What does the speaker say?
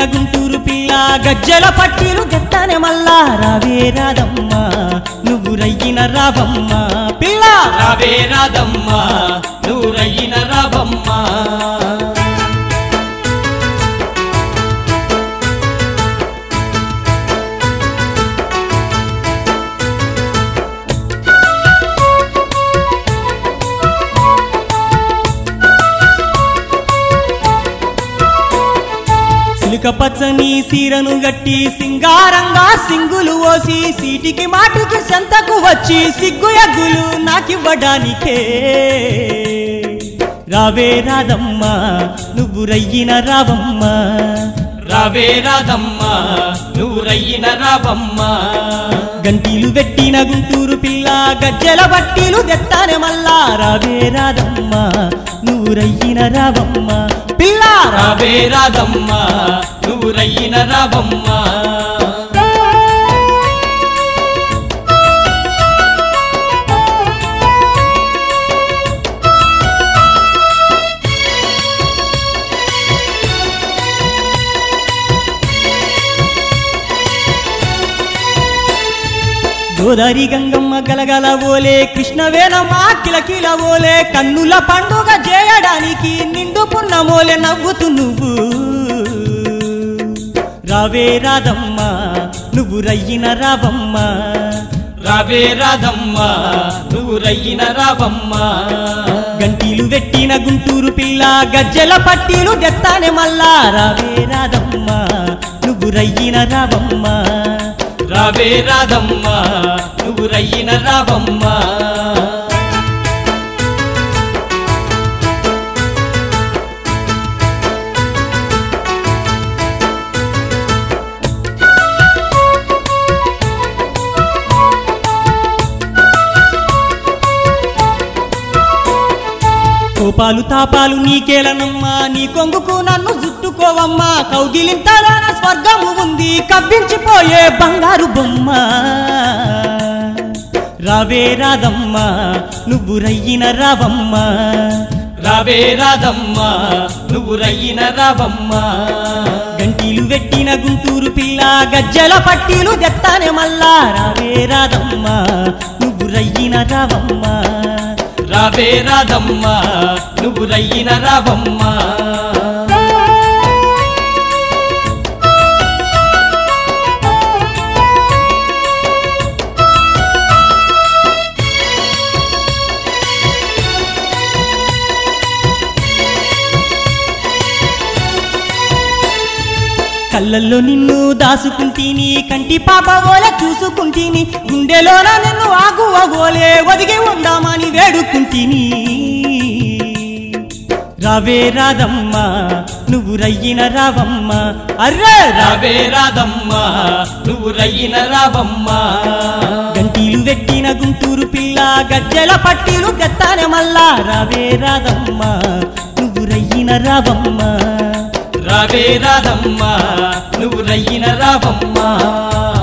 గుంటూరు పిల్ల గజ్జల పట్టీలు గెత్తానే మల్లా రావే రాదమ్మా నువ్వు రయ్యిన రావమ్మా పిల్ల రావే రాదమ్మా నువ్వు రయ్యిన రావమ్మా సిలిక పచ్చని సీరను గట్టి సింగారంగా సింగులు ఓసి సీటికి మాటికి సంతకు వచ్చి సిగ్గు ఎగ్గులు నాకివ్వడానికే రావే రాదమ్మా నువ్వు రయ్యిన రావమ్మా రావే రాదమ్మా నువ్వు రయ్యిన రావమ్మా గంటీలు పెట్టిన గుంటూరు పిల్ల గజ్జల బట్టీలు తెత్తానే మల్లా రావే రాదమ్మా నువ్వు రయ్యిన రావమ్మా పిల్ల రావే రాదమ్మా నువ్వు రయ్యిన రావమ్మా గోదారి గంగమ్మ గలగల ఓలే కృష్ణవేనమ్మ కిలకిల ఓలే కన్నుల పండుగ చేయడానికి నిండు పున్నమోలే నవ్వుతూ నువ్వు రావే రాదమ్మా నువ్వు రయ్యిన రావమ్మా రావే రాదమ్మా నువ్వు రయ్యిన రావమ్మా గంటీలు పెట్టిన గుంటూరు పిల్ల గజ్జల పట్టీలు తెత్తానే మల్లా రావే రాదమ్మా నువ్వు రయ్యిన రావమ్మా రావే రాదమ్మా నువ్వు రయ్యిన రావమ్మా కోపాలు తాపాలు నీకేలనమ్మా నీ కొంగుకు నన్ను జుట్టుకోవమ్మా కౌగిలింతలోన స్వర్గము ఉంది కవ్వించిపోయే బంగారు బొమ్మ రావే రాదమ్మా నువ్వు రయ్యిన రావమ్మా రావే రాదమ్మా నువ్వు రయ్యిన రావమ్మా గంటీలు పెట్టిన గుంటూరు పిల్ల గజ్జల పట్టీలు తెత్తానే మల్లా రావే రాదమ్మా నువ్వు రయ్యిన రావమ్మా రావే రాదమ్మా నువ్వు రయ్యిన రావమ్మా కళ్ళల్లో నిన్ను దాసుకుంటీని కంటి పాప ఓలే చూసుకుంటీని గుండెలోన నిన్ను ఆగువ ఓలే ఒదిగి ఉందామని వేడుకుంటీని రావే రాదమ్మా నువ్వు రయ్యిన రావమ్మా అర్రే రావే రాదమ్మా నువ్వు రయ్యిన రావమ్మా గంటీలు పెట్టిన గుంటూరు పిల్ల గజ్జల పట్టీలు తెత్తానే మల్లా రావే రాదమ్మా నువ్వు రయ్యిన రావమ్మా రావే రాదమ్మా నువ్వు రయ్యిన రావమ్మా